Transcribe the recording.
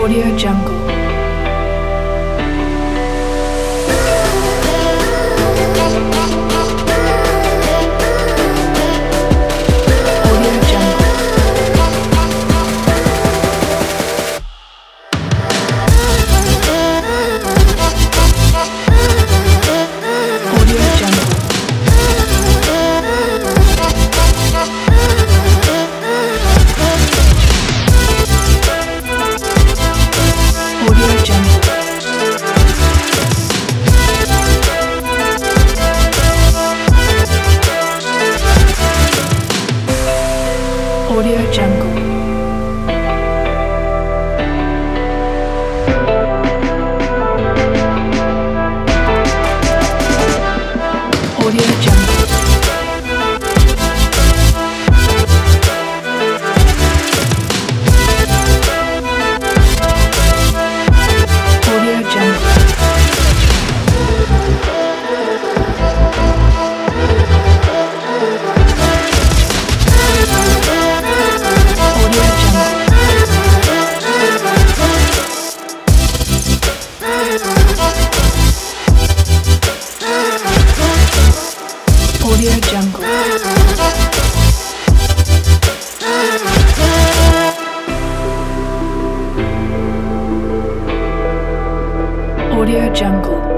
Audio Jungle. Audio Jungle. Audio Jungle. Audio Jungle. Audio Jungle. Audio Jungle. Audio Jungle. Audio Jungle. Audio Jungle. Audio Jungle.